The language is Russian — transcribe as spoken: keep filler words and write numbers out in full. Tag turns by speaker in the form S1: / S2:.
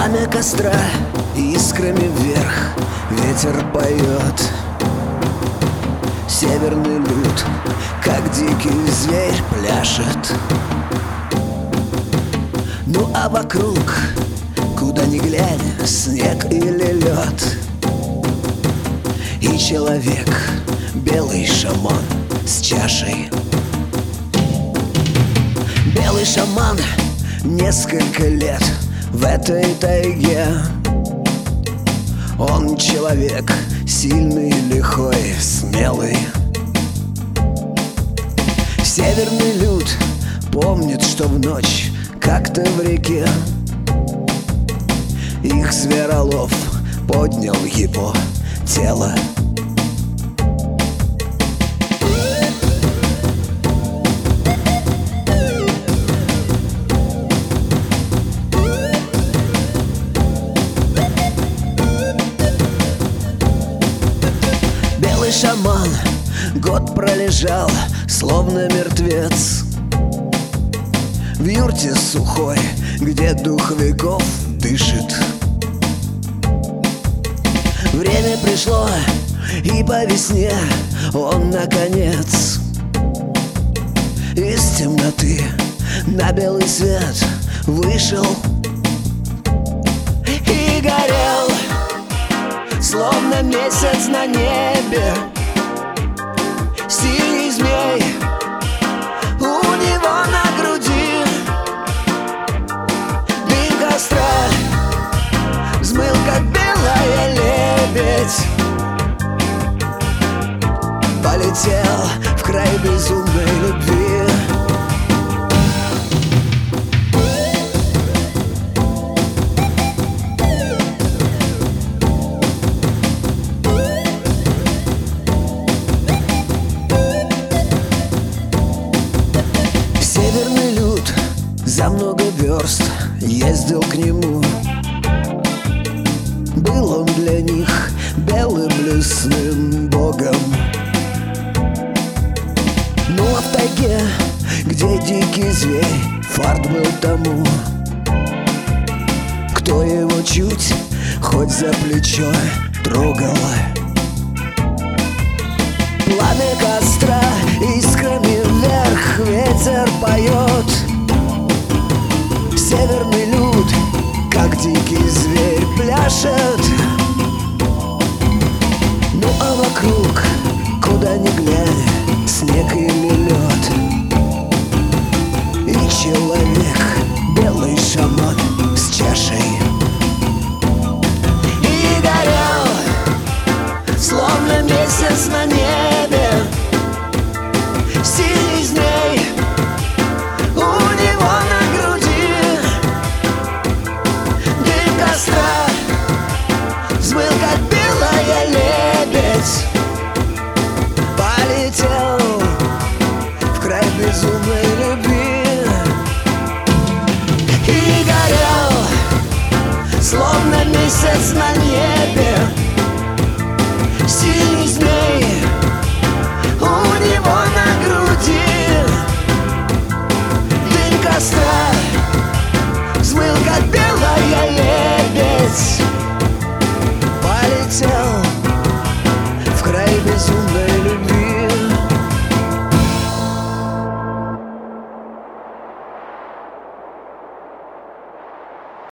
S1: Пламя костра искрами вверх, ветер поет. Северный люд, как дикий зверь, пляшет. Ну а вокруг, куда ни глянь, снег или лед. И человек, белый шаман с чашей. Белый шаман несколько лет в этой тайге. Он человек сильный, лихой, смелый. Северный люд помнит, что в ночь как-то в реке их зверолов поднял его тело. Белый шаман год пролежал, словно мертвец, в юрте сухой, где дух веков дышит. Время пришло, и по весне он, наконец, из темноты на белый свет вышел и горел, словно месяц на небе. Синий змей у него на груди. Дым костра взмыл, как белая лебедь. Полетел в край безумной любви. Северный люд за много верст ездил к нему. Был он для них белым лесным богом. Ну а в тайге, где дикий зверь, фарт был тому, кто его чуть хоть за плечо трогал. Пламя костра искрами вверх, ветер поет. Северный люд, как дикий зверь, пляшет. Ну а вокруг, куда ни глянь, снег или лед. И человек, белый шаман с чашей. И горел, словно месяц на небе. Синий змей у него на груди. Дым костра взмыл, как белая лебедь. Полетел в край безумия.